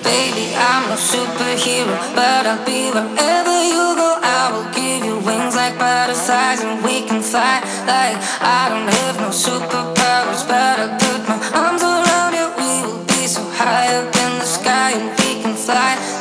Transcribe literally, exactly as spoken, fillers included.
Baby, I'm no superhero, but I'll be wherever you go. I will give you wings like butterflies, and we can fly. Like I don't have no superpowers, but I'll put my arms around you. We will be so high up in the sky, and we can fly.